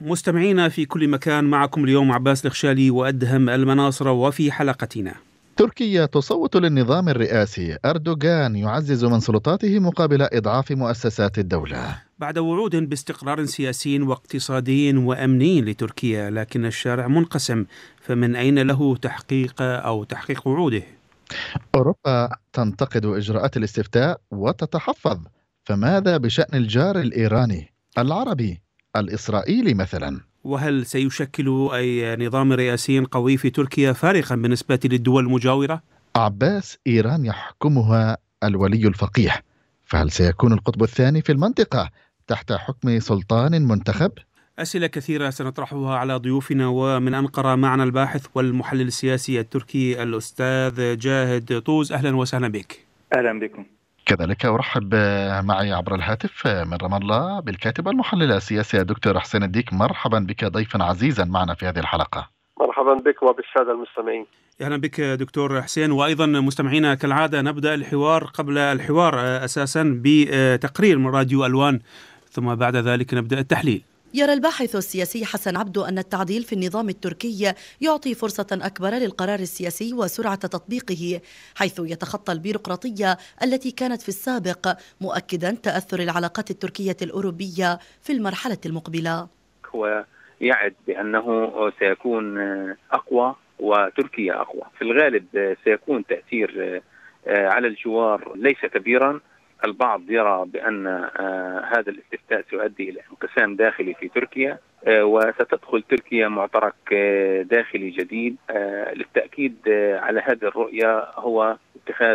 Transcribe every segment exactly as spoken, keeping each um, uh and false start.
مستمعينا في كل مكان، معكم اليوم عباس الخشالي وأدهم المناصر. وفي حلقتنا: تركيا تصوت للنظام الرئاسي، أردوغان يعزز من سلطاته مقابل إضعاف مؤسسات الدولة. بعد وعود باستقرار سياسي واقتصادي وأمني لتركيا، لكن الشارع منقسم، فمن أين له تحقيق أو تحقيق وعوده؟ أوروبا تنتقد إجراءات الاستفتاء وتتحفظ، فماذا بشأن الجار الإيراني، العربي، الإسرائيلي مثلا؟ وهل سيشكل أي نظام رئاسي قوي في تركيا فارقا بالنسبة للدول المجاورة؟ عباس، إيران يحكمها الولي الفقيه، فهل سيكون القطب الثاني في المنطقة تحت حكم سلطان منتخب؟ أسئلة كثيرة سنطرحها على ضيوفنا. ومن أنقرة معنا الباحث والمحلل السياسي التركي الأستاذ جاهد طوز. أهلا وسهلا بك. أهلا بكم. كذلك أرحب معي عبر الهاتف من رام الله بالكاتب المحلل السياسي الدكتور حسين الديك. مرحبا بك ضيفا عزيزا معنا في هذه الحلقة. مرحبا بك وبالسادة المستمعين. أهلا بك دكتور حسين. وأيضا مستمعينا كالعادة نبدأ الحوار قبل الحوار أساسا بتقرير من راديو ألوان، ثم بعد ذلك نبدأ التحليل. يرى الباحث السياسي حسن عبدو أن التعديل في النظام التركي يعطي فرصة أكبر للقرار السياسي وسرعة تطبيقه، حيث يتخطى البيروقراطية التي كانت في السابق، مؤكدا تأثر العلاقات التركية الأوروبية في المرحلة المقبلة. هو يعد بأنه سيكون أقوى وتركيا أقوى. في الغالب سيكون تأثير على الجوار ليس كبيرا. البعض يرى بأن هذا الاستفتاء سيؤدي إلى انقسام داخلي في تركيا، وستدخل تركيا معترك داخلي جديد. للتأكيد على هذه الرؤية هو اتخاذ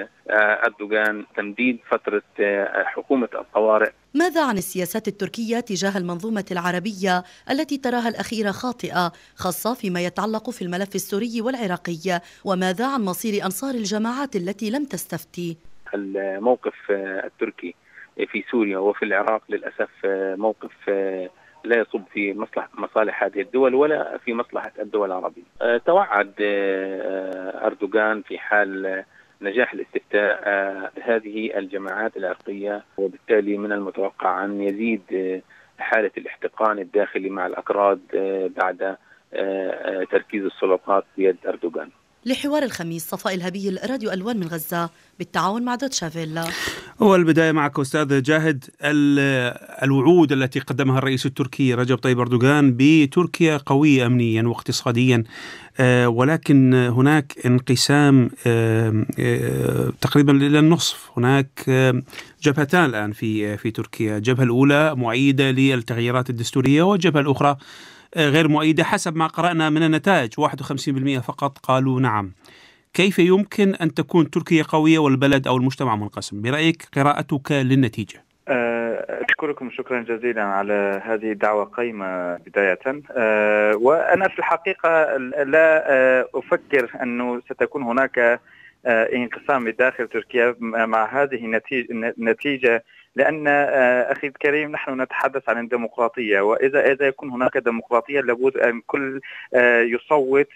أردوغان تمديد فترة حكومة الطوارئ. ماذا عن السياسات التركية تجاه المنظومة العربية التي تراها الأخيرة خاطئة، خاصة فيما يتعلق في الملف السوري والعراقي؟ وماذا عن مصير أنصار الجماعات التي لم تستفتي؟ الموقف التركي في سوريا وفي العراق للأسف موقف لا يصب في مصلحة مصالح هذه الدول ولا في مصلحة الدول العربية. توعد أردوغان في حال نجاح الاستفتاء هذه الجماعات العرقية، وبالتالي من المتوقع أن يزيد حالة الاحتقان الداخلي مع الأكراد بعد تركيز السلطات بيد أردوغان. لحوار الخميس، صفاء الهبيل، راديو ألوان من غزة بالتعاون مع دوتشا فيلا. والبداية معك أستاذ جاهد. الوعود التي قدمها الرئيس التركي رجب طيب أردوغان بتركيا قوية أمنيا واقتصاديا، ولكن هناك انقسام تقريبا إلى النصف. هناك جبهتان الآن في في تركيا، الجبهة الأولى مؤيدة للتغييرات الدستورية، والجبهة الأخرى غير مؤيدة حسب ما قرأنا من النتائج. واحد وخمسين بالمئة فقط قالوا نعم. كيف يمكن أن تكون تركيا قوية والبلد أو المجتمع منقسم؟ برأيك قراءتك للنتيجة؟ أشكركم شكرا جزيلا على هذه الدعوة قيمة بداية. وأنا في الحقيقة لا أفكر أنه ستكون هناك انقسام داخل تركيا مع هذه النتيجة، لأن أخي الكريم نحن نتحدث عن الديمقراطية، وإذا إذا يكون هناك ديمقراطية لابد أن كل يصوت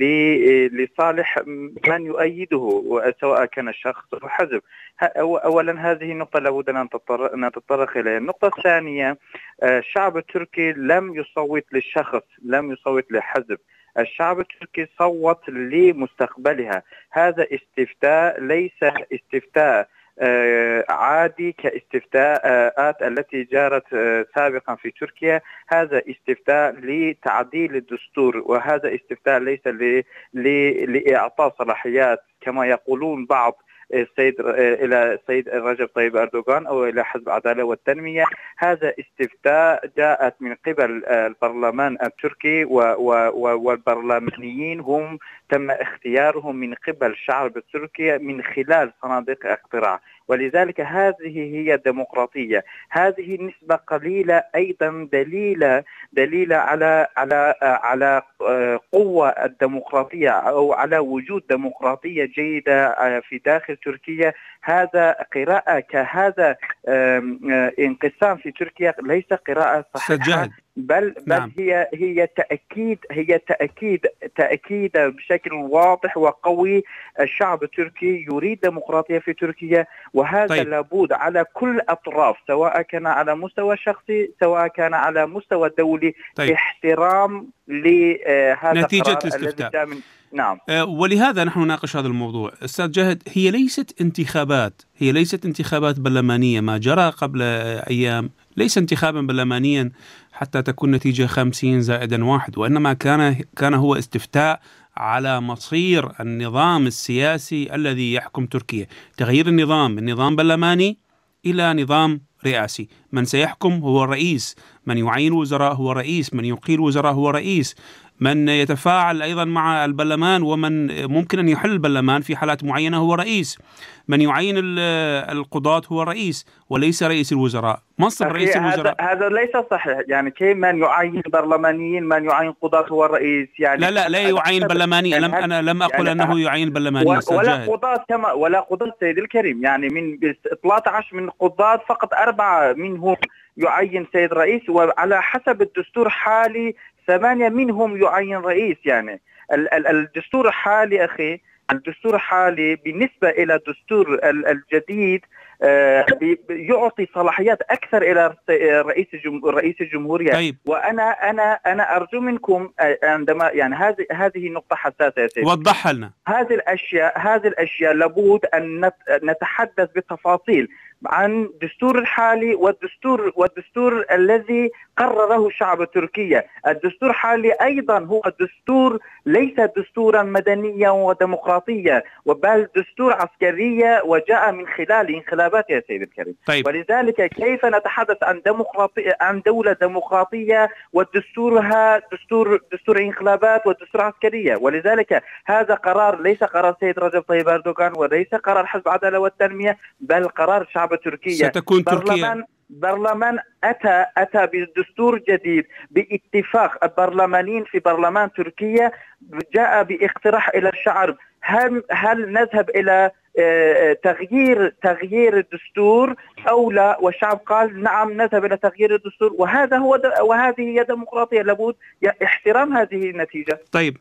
لصالح من يؤيده سواء كان شخص أو حزب. أولا هذه النقطة لابد أن نتطرق إليها. النقطة الثانية، الشعب التركي لم يصوت للشخص، لم يصوت لحزب. الشعب التركي صوت لمستقبلها. هذا استفتاء ليس استفتاء عادي كاستفتاءات التي جرت سابقا في تركيا. هذا استفتاء لتعديل الدستور، وهذا استفتاء ليس لإعطاء صلاحيات كما يقولون بعض السيد إلى السيد رجب طيب أردوغان أو إلى حزب العدالة والتنمية. هذا استفتاء جاءت من قبل البرلمان التركي، والبرلمانيين هم تم اختيارهم من قبل الشعب التركي من خلال صناديق اقتراع، ولذلك هذه هي الديمقراطية. هذه النسبة قليلة أيضا دليلة دليلة على على على قوة الديمقراطية أو على وجود ديمقراطية جيدة في داخل تركيا. هذا قراءة كهذا انقسام في تركيا ليس قراءة صحيحة، بل بل نعم. هي هي تأكيد هي تأكيد تأكيد بشكل واضح وقوي. الشعب التركي يريد ديمقراطية في تركيا، وهذا طيب. لابد على كل أطراف، سواء كان على مستوى شخصي سواء كان على مستوى دولي، طيب. احترام لهذا نتيجة الاستفتاء. نعم. أه ولهذا نحن نناقش هذا الموضوع. أستاذ جاهد، هي ليست انتخابات هي ليست انتخابات برلمانية. ما جرى قبل أيام ليس انتخابا برلمانيا حتى تكون نتيجة خمسين زائدا واحد، وإنما كان كان هو استفتاء على مصير النظام السياسي الذي يحكم تركيا، تغيير النظام من نظام برلماني إلى نظام رئاسي. من سيحكم هو الرئيس، من يعين وزراء هو رئيس، من يقيل وزراء هو رئيس، من يتفاعل أيضا مع البرلمان ومن ممكن أن يحل البرلمان في حالات معينة هو رئيس، من يعين القضاة هو رئيس وليس رئيس الوزراء. مصر رئيس الوزراء هذا, هذا ليس صحيح. يعني كيف من يعين برلمانيين من يعين قضاة هو الرئيس؟ يعني لا لا لا يعين برلماني. يعني لم أنا لم أقل يعني أنه يعين برلماني ولا قضاة كما ولا قضاة سيد الكريم. يعني من ثلاثة عشر من قضاة فقط أربعة منهم يعين سيد رئيس، وعلى حسب الدستور حالي ثمانية منهم يعين رئيس. يعني الدستور الحالي أخي الدستور الحالي بالنسبة إلى الدستور الجديد يعطي صلاحيات أكثر إلى رئيس رئيس الجمهورية. طيب. وأنا أنا أنا أرجو منكم عندما يعني هذه هذه نقطة حساسة يا سيدي، وضحها لنا. هذه الأشياء هذه الأشياء لابد أن نتحدث بالتفاصيل عن الدستور الحالي والدستور والدستور الذي قرره الشعب التركي. الدستور الحالي أيضا هو دستور ليس دستورا مدنيا وديمقراطيا، بل دستور عسكرية وجاء من خلال انقلابات يا سيدي الكريم. طيب. ولذلك كيف نتحدث عن ديمقراطية عن دولة ديمقراطية ودستورها دستور دستور انقلابات ودستور عسكرية؟ ولذلك هذا قرار ليس قرار سيد رجب طيب أردوغان وليس قرار حزب العدالة والتنمية، بل قرار الشعب التركي. ستكون تركيا برلمان برلمان أتى أتى بدستور جديد باتفاق البرلمانيين في برلمان تركيا، جاء باقتراح إلى الشعب هل هل نذهب إلى تغيير تغيير الدستور أو لا، والشعب قال نعم نذهب إلى تغيير الدستور. وهذا هو وهذه هي ديمقراطية، لابد احترام هذه النتيجة. طيب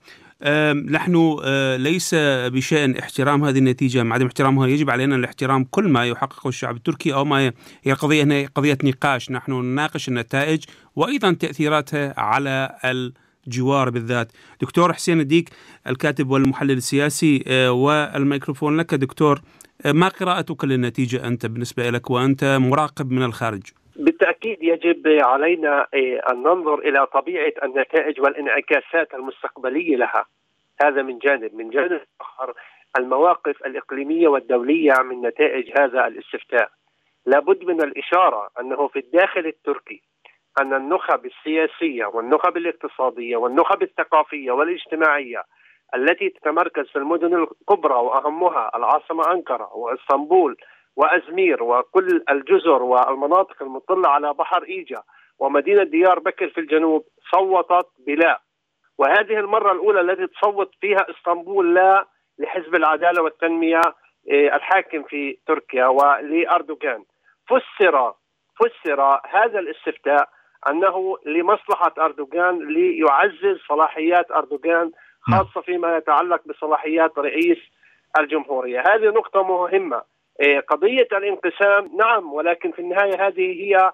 نحن ليس بشأن احترام هذه النتيجة مع عدم احترامها، يجب علينا الاحترام كل ما يحققه الشعب التركي، أو ما هي قضية قضية نقاش. نحن نناقش النتائج وأيضا تأثيراتها على الجوار بالذات. دكتور حسين الديك الكاتب والمحلل السياسي، والميكروفون لك دكتور. ما قراءتك للنتيجة أنت بالنسبة لك وأنت مراقب من الخارج؟ بالتأكيد يجب علينا أن ننظر إلى طبيعة النتائج والانعكاسات المستقبلية لها. هذا من جانب. من جانب آخر المواقف الإقليمية والدولية من نتائج هذا الاستفتاء. لابد من الإشارة أنه في الداخل التركي أن النخب السياسية والنخب الاقتصادية والنخب الثقافية والاجتماعية التي تتمركز في المدن الكبرى وأهمها العاصمة أنقرة وإسطنبول وأزمير وكل الجزر والمناطق المطلة على بحر إيجا ومدينة ديار بكر في الجنوب صوتت بلا. وهذه المرة الأولى التي تصوت فيها إسطنبول لا لحزب العدالة والتنمية الحاكم في تركيا ولأردوغان. فسر فسر هذا الاستفتاء أنه لمصلحة أردوغان ليعزز صلاحيات أردوغان، خاصة فيما يتعلق بصلاحيات رئيس الجمهورية. هذه نقطة مهمة. قضية الانقسام نعم، ولكن في النهاية هذه هي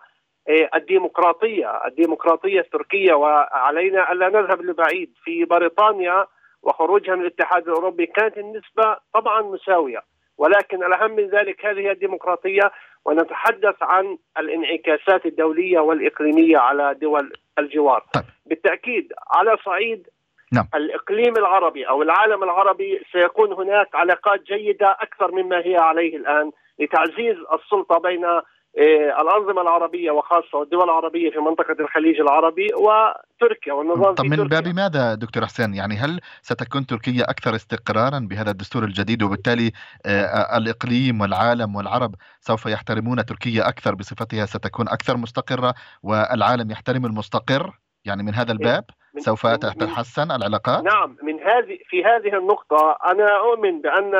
الديمقراطية الديمقراطية التركية، وعلينا ألا نذهب لبعيد. في بريطانيا وخروجها من الاتحاد الأوروبي كانت النسبة طبعا مساوية، ولكن الأهم من ذلك هذه هي الديمقراطية. ونتحدث عن الانعكاسات الدولية والإقليمية على دول الجوار. بالتأكيد على صعيد نعم. الإقليم العربي أو العالم العربي سيكون هناك علاقات جيدة أكثر مما هي عليه الآن لتعزيز السلطة بين الأنظمة العربية وخاصة الدول العربية في منطقة الخليج العربي وتركيا والنظام طب في من تركيا. باب ماذا دكتور حسين؟ يعني هل ستكون تركيا أكثر استقرارا بهذا الدستور الجديد، وبالتالي الإقليم والعالم والعرب سوف يحترمون تركيا أكثر بصفتها ستكون أكثر مستقرة والعالم يحترم المستقر، يعني من هذا الباب؟ سوف تتحسن العلاقات؟ نعم، من هذه في هذه النقطة أنا أؤمن بأن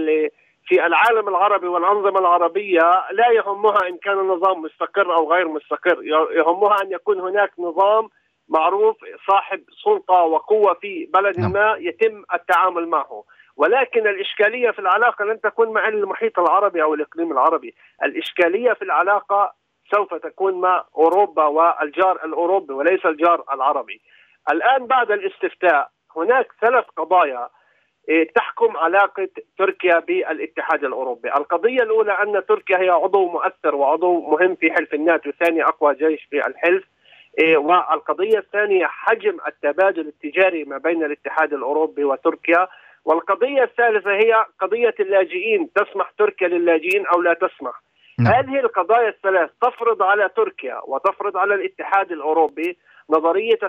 في العالم العربي والأنظمة العربية لا يهمها إن كان النظام مستقر أو غير مستقر، يهمها أن يكون هناك نظام معروف صاحب سلطة وقوة في بلد ما يتم التعامل معه. ولكن الإشكالية في العلاقة لن تكون مع المحيط العربي أو الإقليم العربي، الإشكالية في العلاقة سوف تكون مع أوروبا والجار الأوروبي وليس الجار العربي. الآن بعد الاستفتاء هناك ثلاث قضايا تحكم علاقة تركيا بالاتحاد الأوروبي. القضية الأولى أن تركيا هي عضو مؤثر وعضو مهم في حلف الناتو، ثاني أقوى جيش في الحلف. والقضية الثانية حجم التبادل التجاري ما بين الاتحاد الأوروبي وتركيا. والقضية الثالثة هي قضية اللاجئين، تسمح تركيا للاجئين أو لا تسمح. نعم. هذه القضايا الثلاث تفرض على تركيا وتفرض على الاتحاد الأوروبي نظرية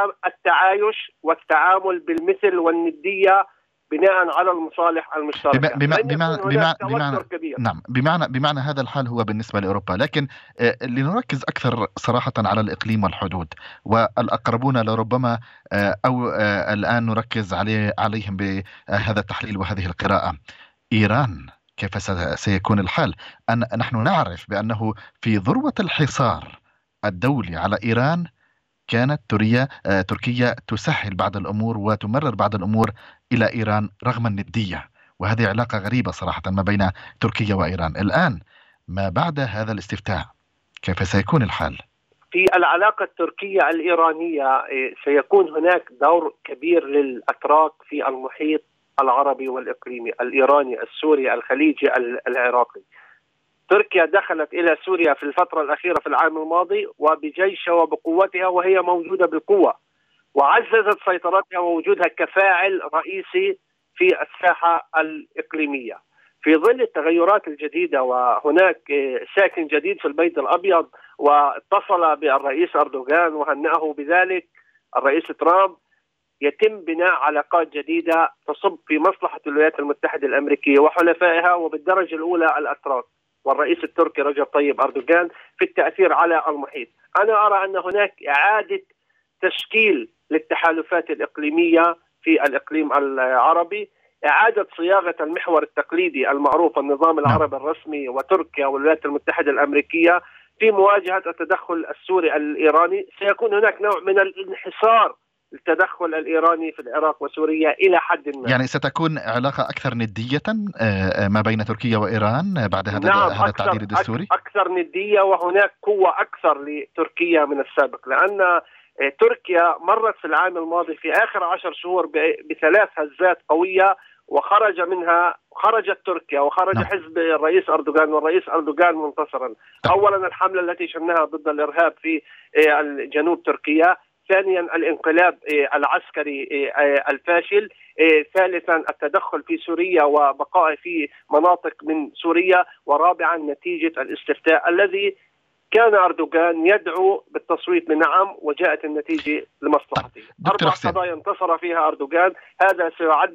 التعايش والتعامل بالمثل والندية بناء على المصالح المشتركة. بما بمعنى بمعنى بمعنى نعم بمعنى بمعنى هذا الحال هو بالنسبة لأوروبا، لكن آه لنركز أكثر صراحة على الإقليم والحدود والأقربون لربما آه أو آه الآن نركز عليه عليهم بهذا التحليل وهذه القراءة. إيران كيف سيكون الحال؟ أن نحن نعرف بأنه في ذروة الحصار الدولي على إيران كانت تركيا تركيا تسهل بعض الأمور وتمرر بعض الأمور إلى إيران رغم الندية، وهذه علاقة غريبة صراحة ما بين تركيا وإيران. الآن ما بعد هذا الاستفتاء كيف سيكون الحال؟ في العلاقة التركية الإيرانية سيكون هناك دور كبير للأتراك في المحيط العربي والإقليمي الإيراني السوري الخليجي العراقي. تركيا دخلت إلى سوريا في الفترة الأخيرة في العام الماضي وبجيشها وبقوتها وهي موجودة بقوة، وعززت سيطرتها ووجودها كفاعل رئيسي في الساحة الإقليمية. في ظل التغيرات الجديدة وهناك ساكن جديد في البيت الأبيض واتصل بالرئيس أردوغان وهنأه بذلك الرئيس ترامب، يتم بناء علاقات جديدة تصب في مصلحة الولايات المتحدة الأمريكية وحلفائها وبالدرجة الأولى الأتراك والرئيس التركي رجب طيب أردوغان في التأثير على المحيط. أنا أرى أن هناك إعادة تشكيل للتحالفات الإقليمية في الإقليم العربي، إعادة صياغة المحور التقليدي المعروف النظام العربي الرسمي وتركيا والولايات المتحدة الأمريكية في مواجهة التدخل السوري الإيراني. سيكون هناك نوع من الانحصار التدخل الإيراني في العراق وسوريا إلى حد ما. يعني ستكون علاقة أكثر ندية ما بين تركيا وإيران بعد هذا نعم هذا التعديل الدستوري؟ أكثر ندية، وهناك قوة أكثر لتركيا من السابق، لأن تركيا مرت في العام الماضي في آخر عشر شهور بثلاث هزات قوية وخرج منها خرجت تركيا وخرج نعم. حزب الرئيس أردوغان والرئيس أردوغان منتصرا. أولا الحملة التي شنها ضد الإرهاب في جنوب تركيا، ثانيا الانقلاب العسكري الفاشل، ثالثا التدخل في سوريا وبقائه في مناطق من سوريا، ورابعا نتيجة الاستفتاء الذي كان أردوغان يدعو بالتصويت بنعم وجاءت النتيجة لمصلحته. أربع قضايا انتصر فيها أردوغان، هذا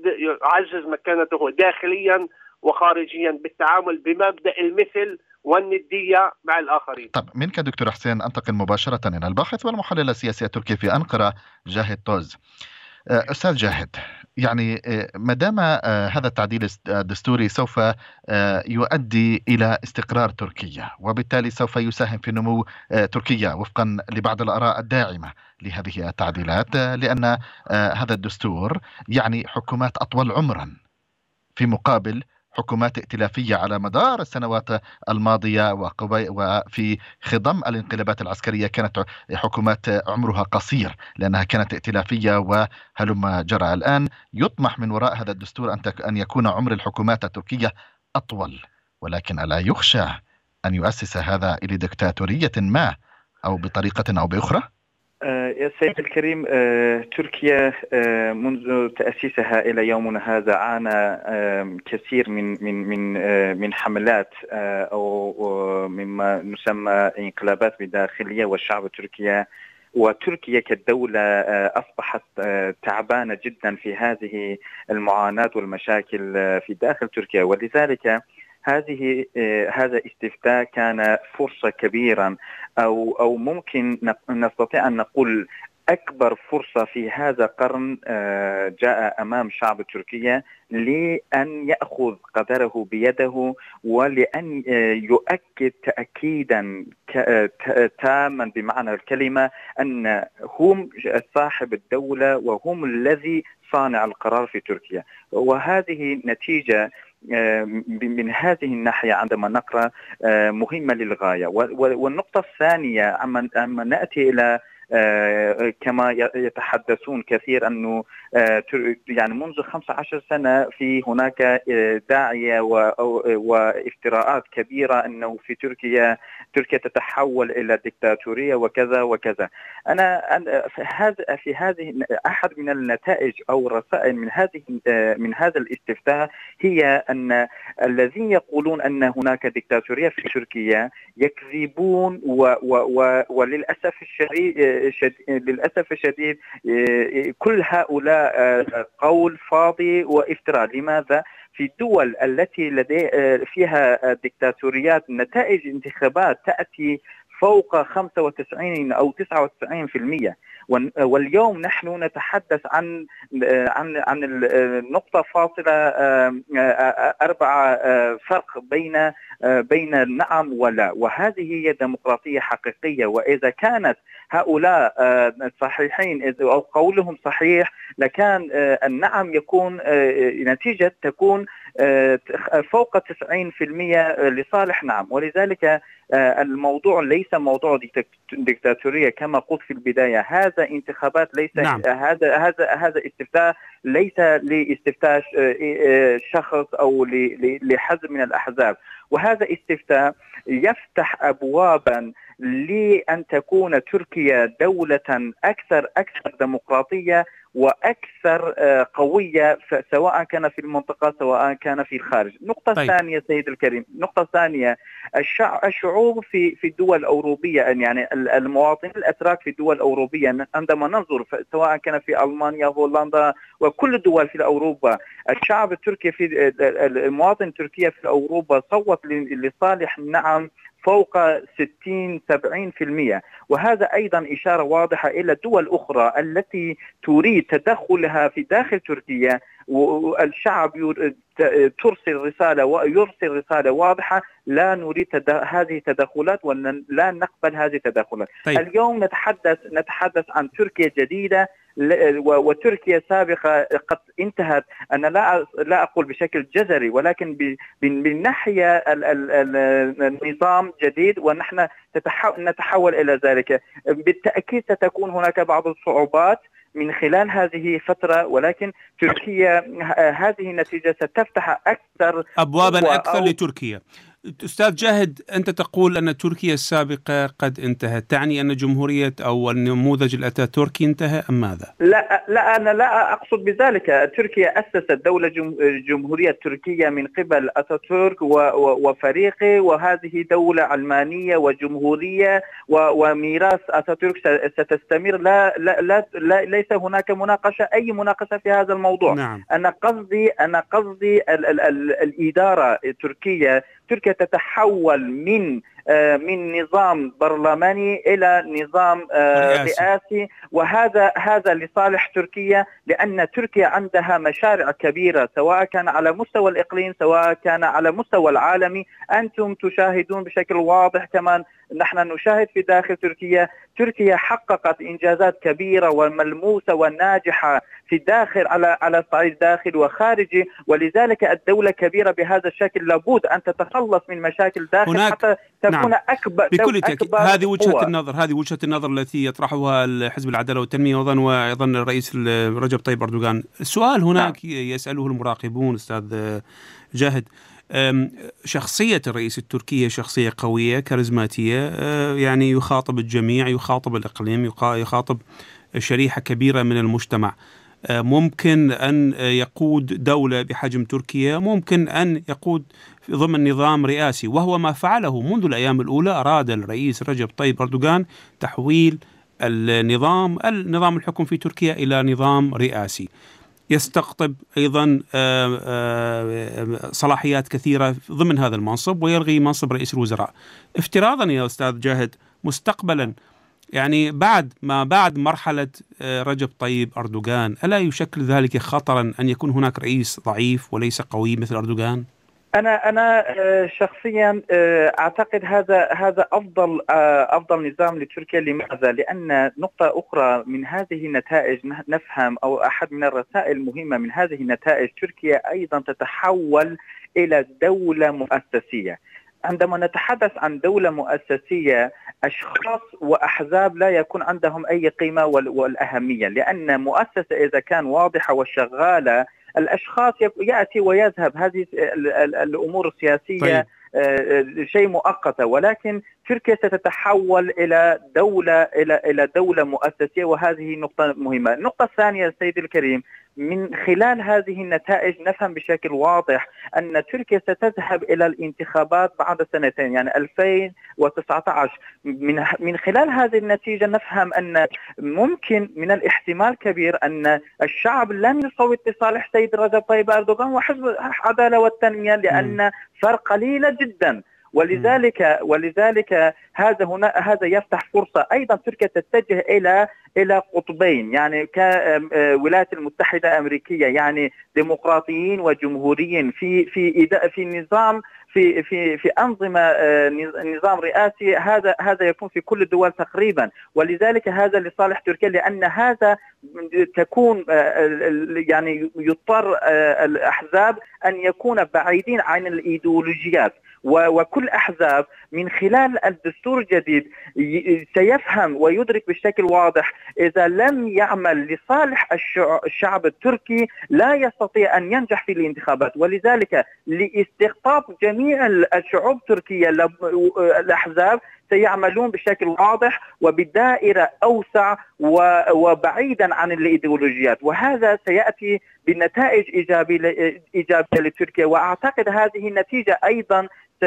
سيعزز مكانته داخليا وخارجيا بالتعامل بمبدأ المثل والندية مع الآخرين. طب منك دكتور حسين أنتقل مباشرة إلى الباحث والمحلل السياسي التركي في أنقرة جاهد توز. أستاذ جاهد، يعني ما دام هذا التعديل الدستوري سوف يؤدي إلى استقرار تركيا وبالتالي سوف يساهم في نمو تركيا وفقا لبعض الآراء الداعمة لهذه التعديلات، لأن هذا الدستور يعني حكومات أطول عمرا في مقابل حكومات ائتلافية على مدار السنوات الماضية، وفي خضم الانقلابات العسكرية كانت حكومات عمرها قصير لأنها كانت ائتلافية وهلما جرى. الآن يطمح من وراء هذا الدستور أن يكون عمر الحكومات التركية أطول، ولكن ألا يخشى أن يؤسس هذا إلى دكتاتورية ما أو بطريقة أو بأخرى؟ يا سيد الكريم، تركيا منذ تأسيسها إلى يومنا هذا عانى كثير من من من من حملات أو مما نسمى انقلابات بداخلية والشعب التركي، وتركيا كدولة أصبحت تعبانة جدا في هذه المعاناة والمشاكل في داخل تركيا، ولذلك هذه هذا استفتاء كان فرصة كبيرة أو أو ممكن نستطيع أن نقول أكبر فرصة في هذا القرن جاء أمام شعب تركيا لأن يأخذ قدره بيده، ولأن يؤكد تأكيدا تاما بمعنى الكلمة أن هم صاحب الدولة وهم الذي صانع القرار في تركيا. وهذه نتيجة من هذه الناحية عندما نقرأ مهمة للغاية. والنقطة الثانية عما نأتي إلى كما يتحدثون كثير أنه يعني منذ خمسة عشر سنة في هناك داعية وافتراءات كبيرة أنه في تركيا تركيا تتحول إلى ديكتاتورية وكذا وكذا. أنا في هذا في هذه أحد من النتائج أو الرسائل من هذه من هذا الاستفتاء هي أن الذين يقولون أن هناك ديكتاتورية في تركيا يكذبون، وللأسف الشديد للأسف الشديد كل هؤلاء قول فاضي وافتراء. لماذا؟ في الدول التي لدي فيها ديكتاتوريات نتائج انتخابات تأتي فوق خمسة وتسعين أو تسعة وتسعين بالمئة، واليوم نحن نتحدث عن عن عن النقطة فاصلة أربعة فرق بين بين النعم ولا. وهذه هي ديمقراطية حقيقية. وإذا كانت هؤلاء صحيحين أو قولهم صحيح لكان النعم يكون نتيجة تكون فوق تسعين بالمئة لصالح نعم. ولذلك الموضوع ليس موضوع ديكتاتورية كما قلت في البداية. هذا انتخابات ليس نعم. هذا هذا هذا استفتاء ليس لاستفتاء شخص أو لحزب من الأحزاب. وهذا استفتاء يفتح أبوابا لأن تكون تركيا دولة أكثر أكثر ديمقراطية وأكثر قوية سواء كان في المنطقة سواء كان في الخارج. نقطة طيب. ثانية سيد الكريم، نقطة ثانية الشعوب في في الدول الأوروبية، يعني المواطنين الأتراك في الدول الأوروبية عندما ننظر سواء كان في ألمانيا هولندا وكل الدول في أوروبا، الشعب التركي في المواطن التركي في أوروبا صوت لصالح النعم فوق ستين سبعين بالمئة. وهذا أيضا إشارة واضحة إلى دول أخرى التي تريد تدخلها في داخل تركيا، والشعب ترسل رسالة ويرسل رسالة واضحة لا نريد هذه التدخلات ولا نقبل هذه التدخلات. طيب. اليوم نتحدث نتحدث عن تركيا جديدة وتركيا سابقة قد انتهت. أنا لا لا أقول بشكل جذري ولكن من ناحية النظام جديد ونحن نتحول إلى ذلك. بالتأكيد ستكون هناك بعض الصعوبات من خلال هذه الفترة، ولكن تركيا هذه النتيجة ستفتح أكثر أبوابا أكثر لتركيا. أستاذ جاهد، أنت تقول أن تركيا السابقة قد انتهت، تعني أن جمهورية أو النموذج الأتاتوركي انتهى أم ماذا؟ لا لا أنا لا أقصد بذلك. تركيا أسست دولة جمهورية تركيا من قبل أتاتورك وفريقه، وهذه دولة علمانية وجمهورية وميراث أتاتورك ستستمر. لا لا لا, لا ليس هناك مناقشة أي مناقشة في هذا الموضوع. نعم. أنا قصدي أنا قصدي ال ال ال الإدارة التركية تركيا تتحول من من نظام برلماني إلى نظام رئاسي, رئاسي وهذا هذا لصالح تركيا، لأن تركيا عندها مشاريع كبيرة سواء كان على مستوى الإقليم سواء كان على مستوى العالمي. أنتم تشاهدون بشكل واضح كمان نحن نشاهد في داخل تركيا. تركيا حققت إنجازات كبيرة وملموسة وناجحة في الداخل على على الصعيد الداخلي وخارجي، ولذلك الدولة كبيرة بهذا الشكل لابد أن تتخلص من مشاكل داخل حتى تكون نعم. أكبر. بكل تأكيد هذه وجهة النظر هذه وجهة النظر التي يطرحها حزب العدالة والتنمية وأيضا وأيضا الرئيس رجب طيب أردوغان. السؤال هناك نعم. يسأله المراقبون أستاذ جاهد، شخصية الرئيس التركي شخصية قوية كاريزماتية، يعني يخاطب الجميع، يخاطب الإقليم، يخاطب شريحة كبيرة من المجتمع. ممكن أن يقود دولة بحجم تركيا، ممكن أن يقود ضمن نظام رئاسي، وهو ما فعله منذ الأيام الأولى. أراد الرئيس رجب طيب أردوغان تحويل النظام النظام الحكم في تركيا إلى نظام رئاسي يستقطب أيضا صلاحيات كثيرة ضمن هذا المنصب ويلغي منصب رئيس الوزراء. افتراضا يا أستاذ جاهد مستقبلا يعني بعد ما بعد مرحلة رجب طيب أردوغان، ألا يشكل ذلك خطرا أن يكون هناك رئيس ضعيف وليس قوي مثل أردوغان؟ أنا أنا شخصيا أعتقد هذا هذا أفضل أفضل نظام لتركيا. لماذا؟ لأن نقطة أخرى من هذه النتائج نفهم، أو أحد من الرسائل المهمة من هذه النتائج، تركيا أيضا تتحول إلى دولة مؤسسية. عندما نتحدث عن دولة مؤسسية، أشخاص وأحزاب لا يكون عندهم أي قيمة والأهمية، لأن مؤسسة إذا كان واضحة وشغالة الأشخاص يأتي ويذهب. هذه الأمور السياسية طيب. شيء مؤقت، ولكن تركيا ستتحول إلى دولة إلى إلى دولة مؤسسية، وهذه نقطة مهمة. النقطة الثانية سيدي الكريم، من خلال هذه النتائج نفهم بشكل واضح أن تركيا ستذهب إلى الانتخابات بعد سنتين، يعني ألفين وتسعة عشر. من من خلال هذه النتيجة نفهم أن ممكن من الاحتمال كبير أن الشعب لن يصوت لصالح سيد رجب طيب أردوغان وحزب العدالة والتنمية، لأن فرق قليلة جدا. ولذلك ولذلك هذا هنا هذا يفتح فرصة. أيضا تركيا تتجه إلى إلى قطبين، يعني كالولايات المتحدة الأمريكية، يعني ديمقراطيين وجمهوريين في في في نظام في في في أنظمة نظام رئاسي. هذا هذا يكون في كل الدول تقريبا، ولذلك هذا لصالح تركيا، لأن هذا تكون يعني يضطر الأحزاب أن يكون بعيدين عن الإيديولوجيات، وكل أحزاب من خلال الدستور الجديد سيفهم ويدرك بشكل واضح إذا لم يعمل لصالح الشعب التركي لا يستطيع أن ينجح في الانتخابات. ولذلك لاستقطاب جميع الشعوب التركية الأحزاب سيعملون بشكل واضح وبدائرة أوسع وبعيدا عن الإيديولوجيات، وهذا سيأتي بنتائج إيجابية إيجابية لتركيا. وأعتقد هذه النتيجة أيضا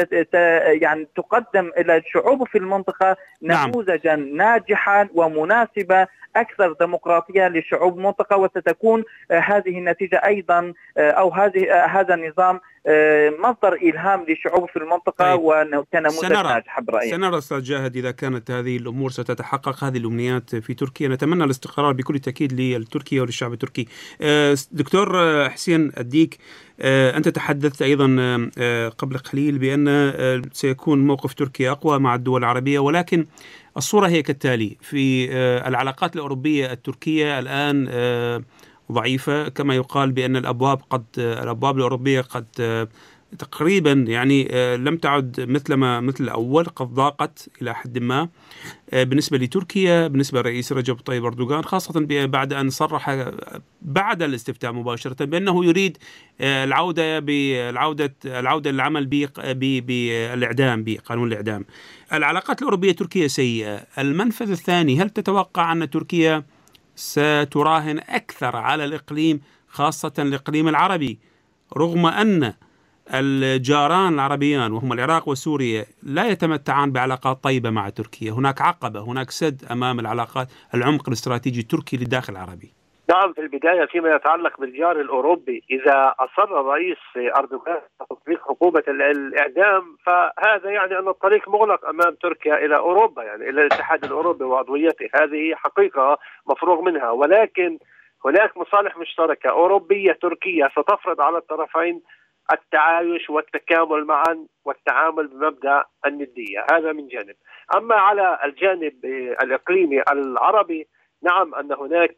يعني تقدم إلى الشعوب في المنطقة نموذجا ناجحا ومناسبة أكثر ديمقراطية لشعوب المنطقة، وستكون هذه النتيجة أيضا أو هذه هذا النظام مصدر إلهام لشعوب في المنطقة. طيب. وكنموذج ناجح برأيي. سنرى أستاذ جاهد إذا كانت هذه الأمور ستتحقق، هذه الأمنيات في تركيا. نتمنى الاستقرار بكل تأكيد لتركيا وللشعب التركي. دكتور حسين الديك، أنت تحدثت أيضا قبل قليل بأن سيكون موقف تركيا أقوى مع الدول العربية، ولكن الصورة هي كالتالي: في العلاقات الأوروبية التركية الآن ضعيفة، كما يقال بأن الأبواب قد الأبواب الأوروبية قد تقريبا يعني لم تعد مثل ما مثل الأول، قد ضاقت إلى حد ما بالنسبة لتركيا، بالنسبة للرئيس رجب طيب أردوغان، خاصة بعد أن صرح بعد الاستفتاء مباشرة بأنه يريد العودة بالعودة العودة للعمل بالإعدام بقانون الإعدام. العلاقات الأوروبية تركيا سيئة. المنفذ الثاني، هل تتوقع أن تركيا ستراهن أكثر على الإقليم، خاصة الإقليم العربي، رغم أن الجاران العربيان وهم العراق وسوريا لا يتمتعان بعلاقات طيبة مع تركيا؟ هناك عقبة، هناك سد أمام العلاقات العمق الاستراتيجي التركي للداخل العربي. نعم، في البداية فيما يتعلق بالجار الأوروبي، إذا أصر الرئيس أردوغان تطبيق عقوبة الإعدام فهذا يعني أن الطريق مغلق أمام تركيا إلى أوروبا، يعني إلى الاتحاد الأوروبي وعضويته. هذه حقيقة مفروغ منها، ولكن هناك مصالح مشتركة أوروبية تركية ستفرض على الطرفين التعايش والتكامل معا والتعامل بمبدأ الندية. هذا من جانب. أما على الجانب الإقليمي العربي، نعم أن هناك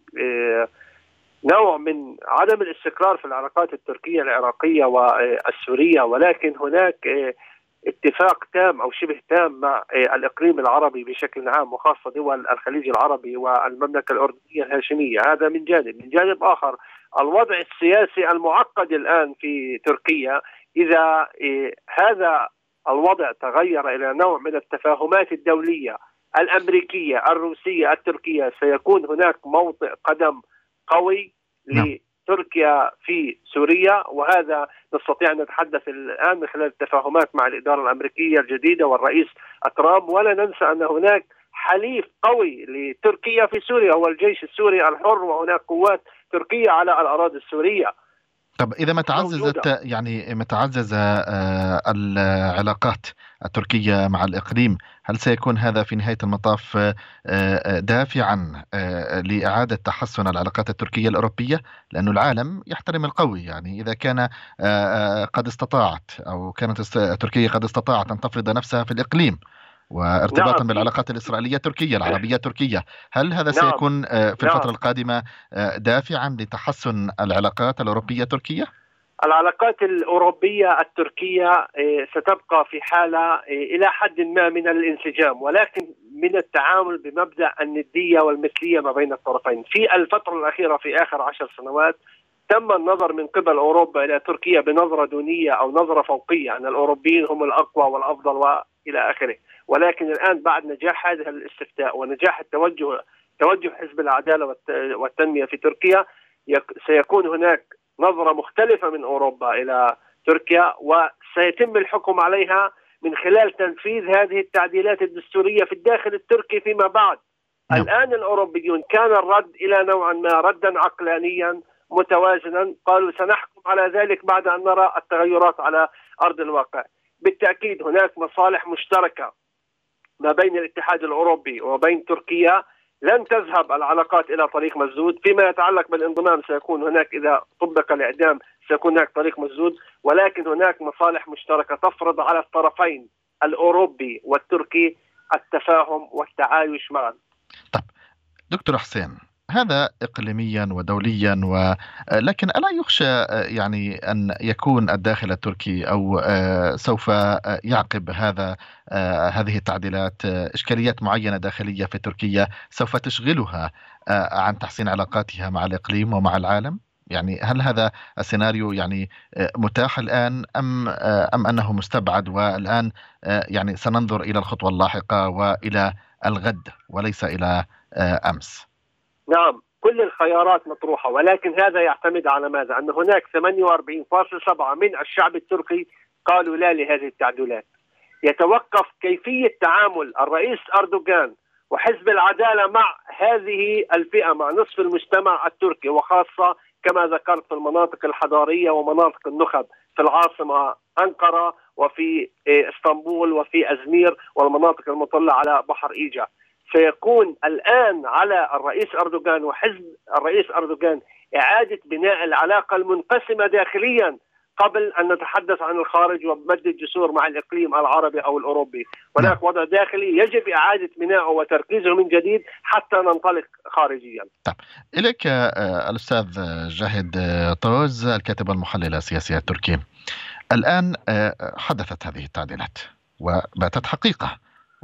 نوع من عدم الاستقرار في العلاقات التركية العراقية والسورية، ولكن هناك اتفاق تام أو شبه تام مع الإقليم العربي بشكل عام، وخاصة دول الخليج العربي والمملكة الأردنية الهاشمية. هذا من جانب. من جانب آخر، الوضع السياسي المعقد الآن في تركيا، إذا هذا الوضع تغير إلى نوع من التفاهمات الدولية الأمريكية الروسية التركية، سيكون هناك موطئ قدم قوي لتركيا في سوريا، وهذا نستطيع أن نتحدث الآن من خلال التفاهمات مع الإدارة الأمريكية الجديدة والرئيس ترامب. ولا ننسى أن هناك حليف قوي لتركيا في سوريا هو الجيش السوري الحر، وهناك قوات تركية على الأراضي السورية. طب إذا ما تعززت يعني ما تعزز العلاقات التركية مع الإقليم، هل سيكون هذا في نهاية المطاف دافعا لإعادة تحسن العلاقات التركية الأوروبية؟ لأن العالم يحترم القوي، يعني إذا كان قد استطاعت أو كانت تركيا قد استطاعت أن تفرض نفسها في الإقليم وارتباطا نعم. بالعلاقات الإسرائيلية تركية العربية تركية، هل هذا نعم. سيكون في الفترة نعم. القادمة دافعا لتحسن العلاقات الأوروبية تركية؟ العلاقات الأوروبية التركية ستبقى في حالة إلى حد ما من الانسجام، ولكن من التعامل بمبدأ الندية والمثلية ما بين الطرفين. في الفترة الأخيرة في آخر عشر سنوات تم النظر من قبل أوروبا إلى تركيا بنظرة دونية أو نظرة فوقية، أن الأوروبيين هم الأقوى والأفضل وإلى آخره. ولكن الآن بعد نجاح هذا الاستفتاء ونجاح التوجه توجه حزب العدالة والتنمية في تركيا، سيكون هناك نظرة مختلفة من أوروبا إلى تركيا، وسيتم الحكم عليها من خلال تنفيذ هذه التعديلات الدستورية في الداخل التركي فيما بعد. نعم. الآن الأوروبيون كان الرد إلى نوعا ما ردا عقلانيا متوازنا، قالوا سنحكم على ذلك بعد أن نرى التغيرات على أرض الواقع. بالتأكيد هناك مصالح مشتركة ما بين الاتحاد الأوروبي وبين تركيا، لن تذهب العلاقات إلى طريق مسدود. فيما يتعلق بالانضمام سيكون هناك، إذا طبق الإعدام سيكون هناك طريق مسدود، ولكن هناك مصالح مشتركة تفرض على الطرفين الأوروبي والتركي التفاهم والتعايش معا. طيب دكتور حسين، هذا إقليميا ودوليا، ولكن ألا يخشى يعني أن يكون الداخل التركي أو سوف يعقب هذا هذه التعديلات إشكاليات معينة داخلية في تركيا سوف تشغلها عن تحسين علاقاتها مع الإقليم ومع العالم؟ يعني هل هذا السيناريو يعني متاح الآن أم أم أنه مستبعد، والآن يعني سننظر إلى الخطوة اللاحقة وإلى الغد وليس إلى أمس؟ نعم، كل الخيارات مطروحة، ولكن هذا يعتمد على ماذا؟ أن هناك ثمانية وأربعين فاصلة سبعة من الشعب التركي قالوا لا لهذه التعديلات. يتوقف كيفية تعامل الرئيس أردوغان وحزب العدالة مع هذه الفئة، مع نصف المجتمع التركي، وخاصة كما ذكرت في المناطق الحضارية ومناطق النخب في العاصمة أنقرة وفي اسطنبول وفي أزمير والمناطق المطلة على بحر إيجا. سيكون الآن على الرئيس أردوغان وحزب الرئيس أردوغان إعادة بناء العلاقة المنقسمة داخليا قبل أن نتحدث عن الخارج ومد الجسور مع الإقليم العربي أو الأوروبي. هناك وضع داخلي يجب إعادة بناءه وتركيزه من جديد حتى ننطلق خارجيا. طيب إليك الأستاذ جاهد طوز، الكاتب المحلل السياسي التركي. الآن حدثت هذه التعديلات وباتت حقيقة،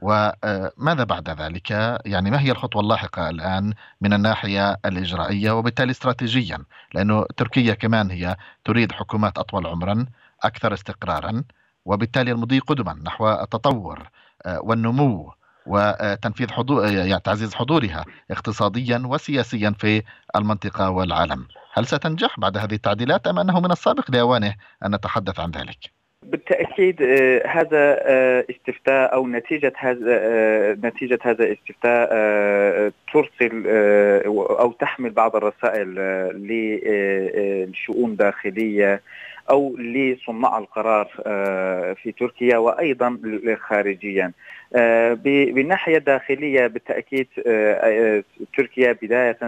وماذا بعد ذلك؟ يعني ما هي الخطوة اللاحقة الآن من الناحية الإجرائية وبالتالي استراتيجيا؟ لأنه تركيا كمان هي تريد حكومات أطول عمرا أكثر استقرارا، وبالتالي المضي قدما نحو التطور والنمو وتنفيذ حضور يعني تعزيز حضورها اقتصاديا وسياسيا في المنطقة والعالم. هل ستنجح بعد هذه التعديلات أم أنه من السابق لأوانه أن نتحدث عن ذلك؟ بالتأكيد هذا استفتاء أو نتيجة هذا نتيجة هذا الاستفتاء ترسل أو تحمل بعض الرسائل للشؤون داخلية أو لصناع القرار في تركيا وأيضا خارجيا. بالناحية الداخلية بالتأكيد تركيا بداية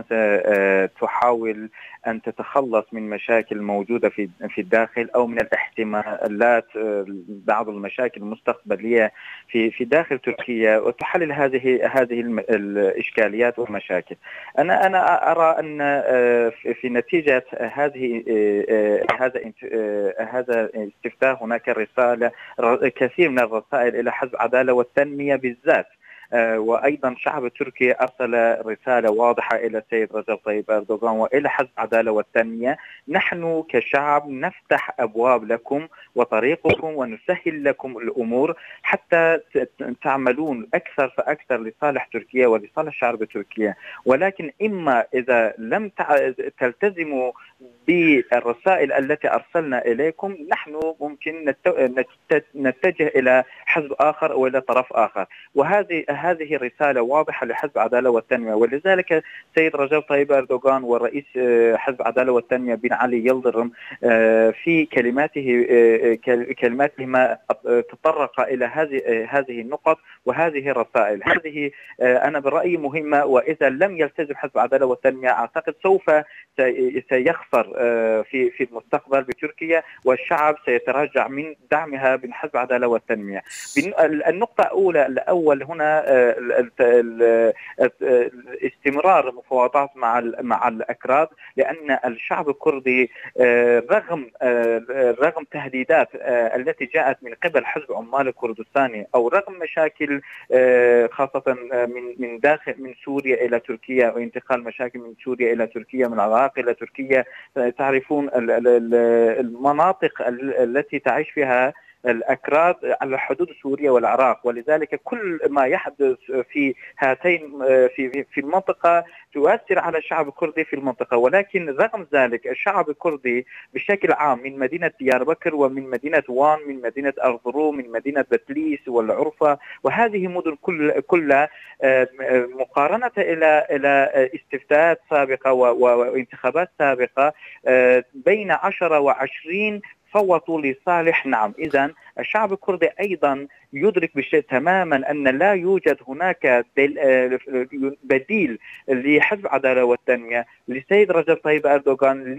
تحاول أن تتخلص من مشاكل موجودة في في الداخل أو من الاحتمالات بعض المشاكل المستقبلية في في داخل تركيا وتحلل هذه هذه الإشكاليات والمشاكل. أنا أنا أرى أن في نتيجة هذه هذا هذا الاستفتاء هناك رسالة كثير من الرسائل إلى حزب عدالة والتنمية بالذات، وأيضا الشعب التركي أرسل رسالة واضحة إلى السيد رجب طيب أردوغان وإلى حزب عدالة والتنمية: نحن كشعب نفتح أبواب لكم وطريقكم ونسهل لكم الأمور حتى تعملون أكثر فأكثر لصالح تركيا ولصالح الشعب التركي، ولكن إما إذا لم تلتزموا بالرسائل التي أرسلنا إليكم نحن ممكن نتجه إلى حزب آخر أو إلى طرف آخر، وهذه هذه الرسالة واضحة لحزب عدالة والتنمية. ولذلك سيد رجب طيب أردوغان ورئيس حزب عدالة والتنمية بن علي يلدرم في كلماته كلماته ما تطرق إلى هذه هذه النقط وهذه الرسائل. هذه أنا برأيي مهمة، وإذا لم يلتزم حزب عدالة والتنمية أعتقد سوف سيخسر في في المستقبل بتركيا، والشعب سيتراجع من دعمها من حزب عدالة والتنمية. النقطة الأولى الأول هنا استمرار المفاوضات مع مع الأكراد، لأن الشعب الكردي رغم رغم تهديدات التي جاءت من قبل حزب عمال الكردستاني أو رغم مشاكل خاصة من من داخل من سوريا إلى تركيا وانتقال مشاكل من سوريا إلى تركيا من العراق إلى تركيا، تعرفون المناطق التي تعيش فيها الأكراد على حدود سوريا والعراق، ولذلك كل ما يحدث في هاتين في في المنطقة تؤثر على الشعب الكردي في المنطقة. ولكن رغم ذلك الشعب الكردي بشكل عام من مدينة ديار بكر ومن مدينة وان من مدينة أرطغرل من مدينة بتليس والعرفة وهذه مدن كل كلها مقارنة إلى إلى استفتاءات سابقة وانتخابات سابقة بين عشرة وعشرين صوتوا لصالح نعم. إذن الشعب الكردي أيضا يدرك بشيء تماما أن لا يوجد هناك بديل لحزب عدالة والتنمية لسيد رجب طيب أردوغان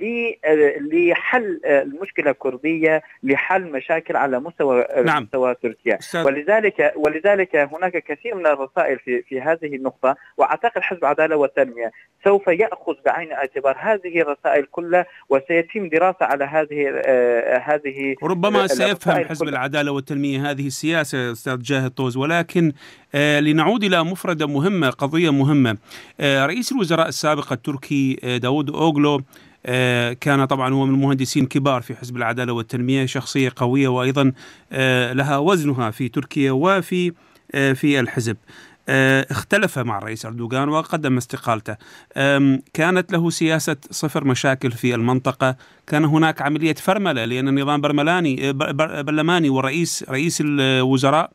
لحل المشكلة الكردية، لحل مشاكل على مستوى نعم. مستوى تركيا. ولذلك ولذلك هناك كثير من الرسائل في في هذه النقطة، وأعتقد حزب عدالة والتنمية سوف يأخذ بعين الاعتبار هذه الرسائل كلها وسيتم دراسة على هذه آه هذه ربما سيفهم حزب العدالة والتنمية هذه السياسة أستاذ جاهد طوز. ولكن آه لنعود إلى مفردة مهمة، قضية مهمة. آه رئيس الوزراء السابق التركي آه داود أوغلو آه كان طبعا هو من المهندسين كبار في حزب العدالة والتنمية، شخصية قوية وأيضا آه لها وزنها في تركيا وفي آه في الحزب. اختلف مع الرئيس أردوغان وقدم استقالته. كانت له سياسة صفر مشاكل في المنطقة، كان هناك عملية فرملة لأن النظام برلماني برلماني ورئيس رئيس الوزراء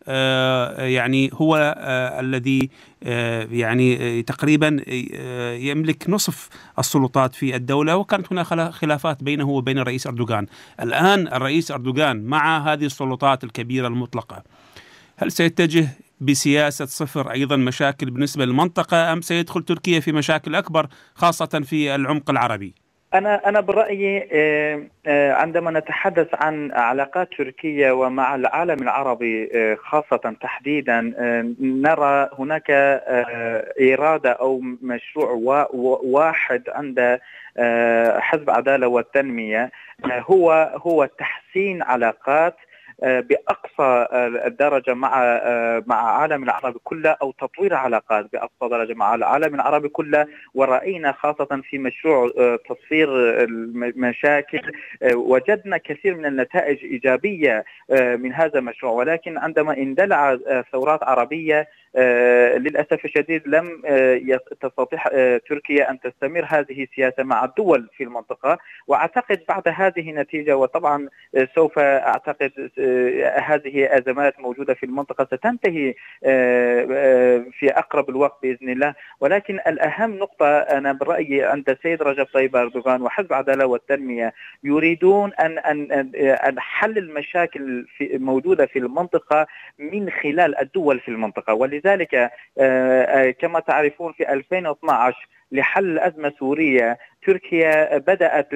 يعني هو الذي يعني تقريبا يملك نصف السلطات في الدولة، وكانت هناك خلافات بينه وبين الرئيس أردوغان. الآن الرئيس أردوغان مع هذه السلطات الكبيرة المطلقة هل سيتجه بسياسة صفر أيضا مشاكل بالنسبة للمنطقة، أم سيدخل تركيا في مشاكل أكبر خاصة في العمق العربي؟ أنا أنا برأيي عندما نتحدث عن علاقات تركيا ومع العالم العربي خاصة تحديدا نرى هناك إرادة أو مشروع واحد عند حزب عدالة والتنمية، هو هو تحسين علاقات بأقصى الدرجة مع مع العالم العربي كله، أو تطوير علاقات بأقصى درجة مع العالم العربي كله. ورأينا خاصة في مشروع تصفير المشاكل وجدنا كثير من النتائج إيجابية من هذا المشروع، ولكن عندما اندلع ثورات عربية للأسف الشديد لم تستطيع تركيا أن تستمر هذه السياسة مع الدول في المنطقة. وأعتقد بعد هذه النتيجة، وطبعا سوف أعتقد هذه أزمات موجودة في المنطقة ستنتهي في أقرب الوقت بإذن الله، ولكن الأهم نقطة أنا برأيي عند السيد رجب طيب أردوغان وحزب عدالة والتنمية يريدون أن أن أن حل المشاكل في موجودة في المنطقة من خلال الدول في المنطقة. ولذلك كما تعرفون في ألفين واثني عشر لحل الأزمة السورية تركيا بدأت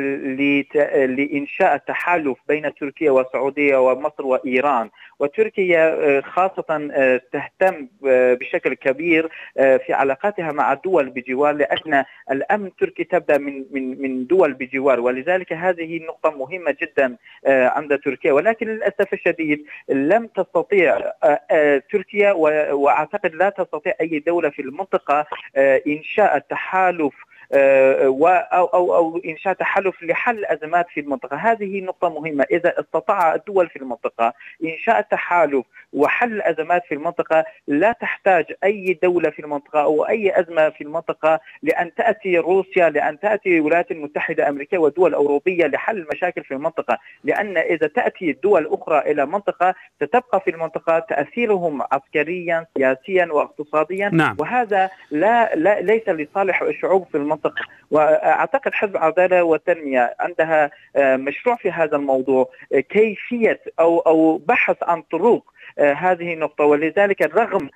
لإنشاء تحالف بين تركيا والسعودية ومصر وإيران، وتركيا خاصة تهتم بشكل كبير في علاقاتها مع الدول بجوار، لأن الأمن التركي تبدأ من من من دول بجوار، ولذلك هذه النقطة مهمة جدا عند تركيا. ولكن للأسف الشديد لم تستطيع تركيا، وأعتقد لا تستطيع أي دولة في المنطقة إنشاء تحالف أو, أو, أو إنشاء تحالف لحل أزمات في المنطقة. هذه نقطة مهمة. إذا استطاع الدول في المنطقة إنشاء تحالف وحل أزمات في المنطقة، لا تحتاج أي دولة في المنطقة أو أي أزمة في المنطقة لأن تأتي روسيا، لأن تأتي الولايات المتحدة الأمرريكية والدول الأوروبية لحل المشاكل في المنطقة. لأن إذا تأتي دول أخرى إلى منطقة ستبقى في المنطقة تأثيرهم عسكريا سياسيا واقتصاديا. نعم. وهذا لا, لا ليس لصالح الشعوب في المنطقة. وأعتقد حزب العدالة والتنمية عندها مشروع في هذا الموضوع، كيفية أو أو بحث عن طرق هذه النقطة. ولذلك الرغم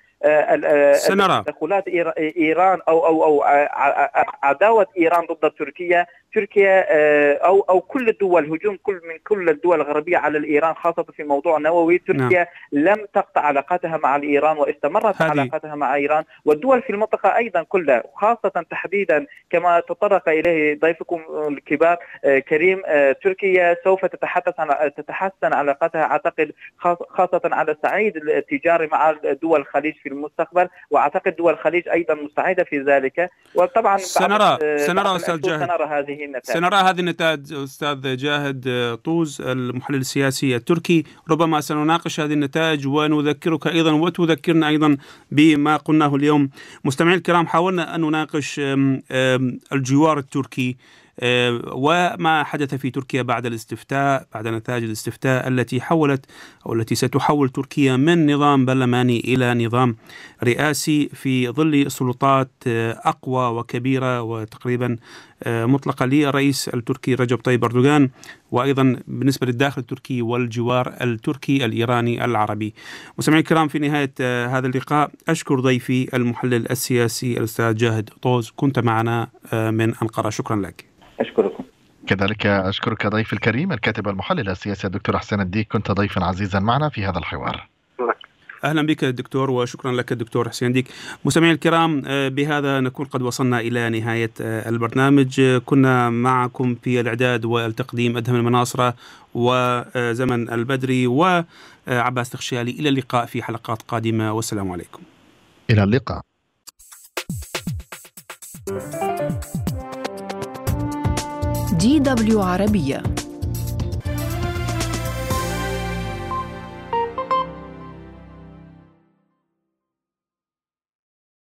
تدخلات إيران أو أو أو عداوة إيران ضد تركيا، تركيا أو أو كل الدول، هجوم كل من كل الدول الغربية على الإيران خاصة في موضوع النووي، تركيا نعم. لم تقطع علاقاتها مع الإيران واستمرت هذه. علاقاتها مع إيران والدول في المنطقة أيضا كلها، خاصة تحديدا كما تطرق إليه ضيفكم الكبار كريم، تركيا سوف تتحدث عن تتحسن علاقاتها أعتقد خاصة على الصعيد التجاري مع دول الخليج في المستقبل، واعتقد دول الخليج ايضا مستعده في ذلك. وطبعا سنرى سنرى استاذ جاهد سنرى هذه النتائج سنرى هذه النتائج استاذ جاهد طوز المحلل السياسي التركي. ربما سنناقش هذه النتائج ونذكرك ايضا وتذكرنا ايضا بما قلناه اليوم. مستمعي الكرام، حاولنا ان نناقش الجوار التركي وما حدث في تركيا بعد الاستفتاء، بعد نتائج الاستفتاء التي حولت أو التي ستحول تركيا من نظام برلماني إلى نظام رئاسي في ظل سلطات أقوى وكبيرة وتقريبا مطلقة للرئيس التركي رجب طيب أردوغان، وأيضا بالنسبة للداخل التركي والجوار التركي الإيراني العربي. مستمعي الكرام، في نهاية هذا اللقاء أشكر ضيفي المحلل السياسي الأستاذ جاهد طوز، كنت معنا من أنقرة. شكرا لك. أشكركم. كذلك أشكرك ضيف الكريم الكاتب المحلل السياسي الدكتور حسين الديك، كنت ضيفا عزيزا معنا في هذا الحوار. أهلا بك دكتور، وشكرا لك الدكتور حسين ديك. مستمعي الكرام، بهذا نكون قد وصلنا إلى نهاية البرنامج. كنا معكم في الإعداد والتقديم أدهم المناصرة وزمن البدري وعباس تخشيالي. إلى اللقاء في حلقات قادمة، والسلام عليكم. إلى اللقاء. دي دبليو عربية.